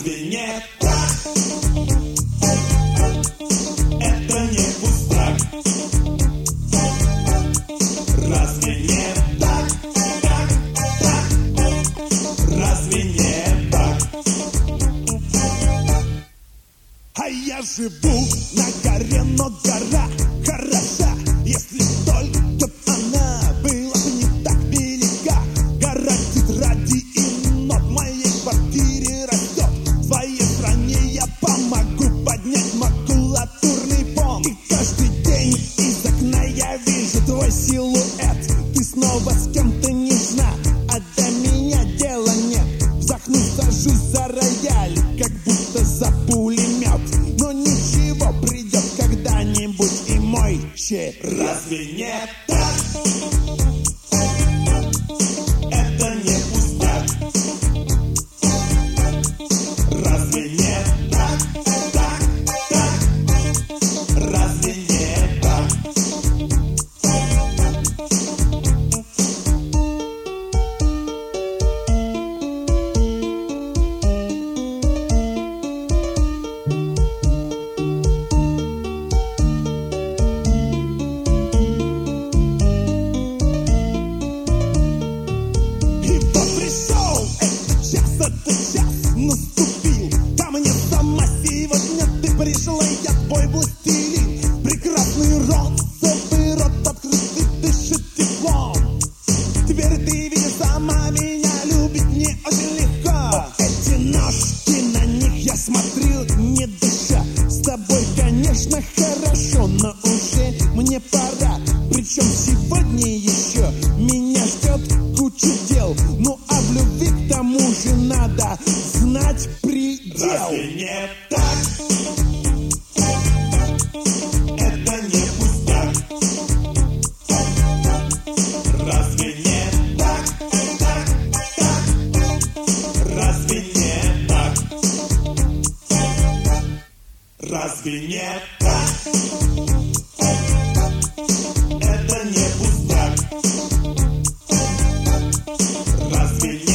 Разве не так? Это не пустяк. Разве не так? Так, так. Разве не так? А я живу на горе, но гора хороша, если только она была бы не так велика. Гора тетради и нот в моей квартире растет. В своей стране я помогу поднять макулатурный фонд. И каждый день из окна я вижу твой силуэт. Ты снова с кем-то нежна, а до меня дела нет. Вздохнув, сажусь за рояль, как будто за пулемет. Но ничего, придет когда-нибудь и мой черед. Разве не так? Это не пустяк. Разве не так? Так, так. Разве не так? И вот пришел этот час наступил. Ко мне сама сегодня ты пришла, и я твой властелин. Прекрасный розовый рот открытый дышит теплом. Теперь ты видишь сама, меня любить не очень легко. Эти ножки, на них я смотрю, не дыша. С тобой, конечно, хорошо, но уже мне пора. Причем сегодня еще меня ждет куча дел. Ну а в любви к тому же надо знать предел. Разве не так? Это не пустяк. Разве не так? Так, так. Разве не так? Разве не так? Это не пустяк. Разве